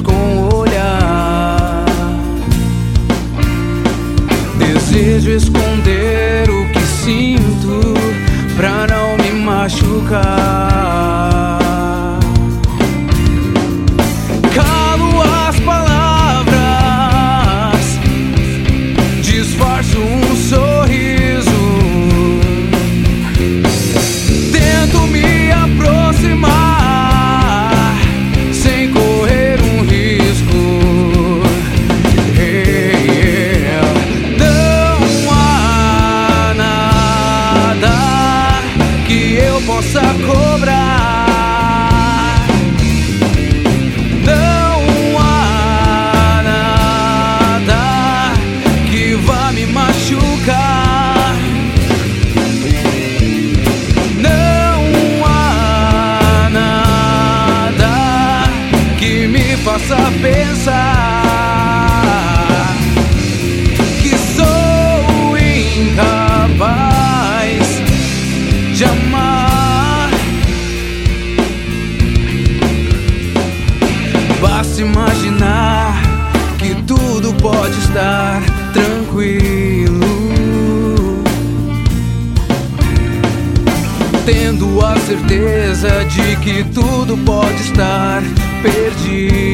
com o olhar. Desejo esconder o que sinto pra não me machucar. Calo as palavras, disfarço um sorriso, tento me aproximar sem correr um risco. Não há nada que eu possa cobrar. Não há nada que vá me machucar. Não há nada que me faça pensar que sou incapaz de amar. Basta imaginar que tudo pode estar tranquilo, tendo a certeza de que tudo pode estar perdido.